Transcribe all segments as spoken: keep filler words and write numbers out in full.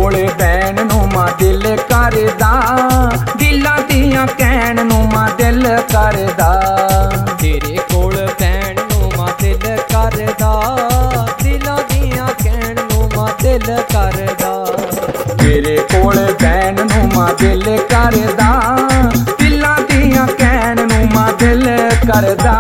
कोल ban नू मां दिल करदा, दिलां दियां कहण नू मां दिल करदा। तेरे कोल बैन नू मां दिल करदा, दिलां दियां कहण नू मां दिल करदा। तेरे कोल बैन नू मां दिल करदा, दिलां दियां कहण नू मां दिल करदा।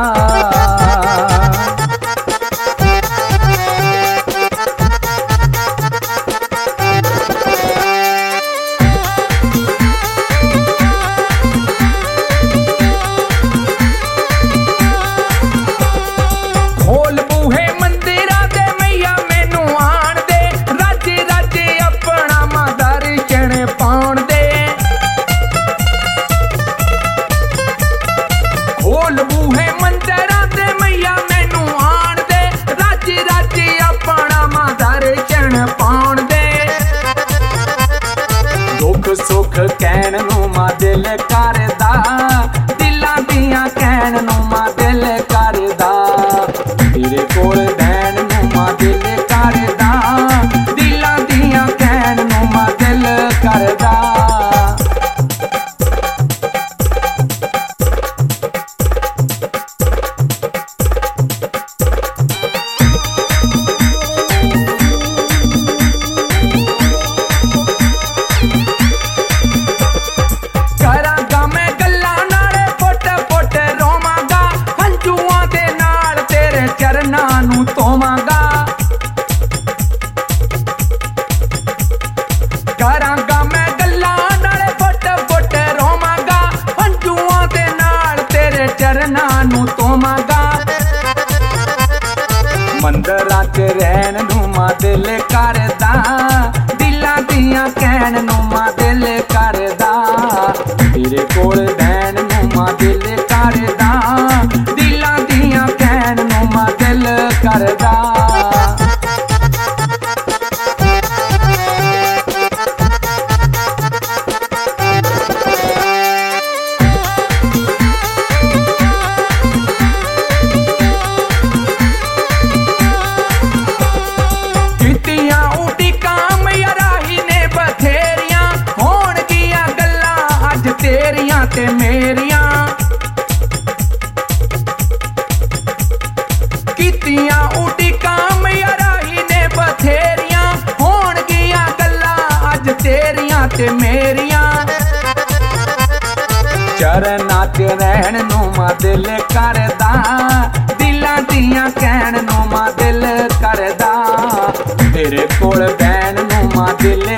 खोल बूहे मंदिरां ते मैया मैनू आण दे, रज रज अपना मां दर्शन पाउण दे। दुख सुख कहण नू मां दिल करदा, दिलां दियां कहण नू मां दिल करदा। तेरे कोल बैण नू मां दिल करदा, दिलां दियां कहण नू मां दिल करदा। नू तोवांगा करांगा मैं गल्लां नाले फुट फुट रोवांगा, हंझुआं दे नाल तेरे चरनां नू तोवांगा। मंदिरां च रहण नू मां दिल करदा, दिलां दियां कहण नू मां दिल करदा। तेरे कोल बैण नू मां दिल करदा, दिलां दियां कहण नू मां दिल करदा। कितियां उड़िकां मैया राही ने बथेरियां, होणगियां गल्लां अज तेरियां ते मेरियां। कितियां उड़िकां मैया राही ने बथेरियां, होणगियां गल्लां अज तेरियां ते मेरियां। चरनां च रहण नू मां दिल करदा, दिलां दियां कहण नू मां दिल करदा। तेरे कोल बैण नू मां दिल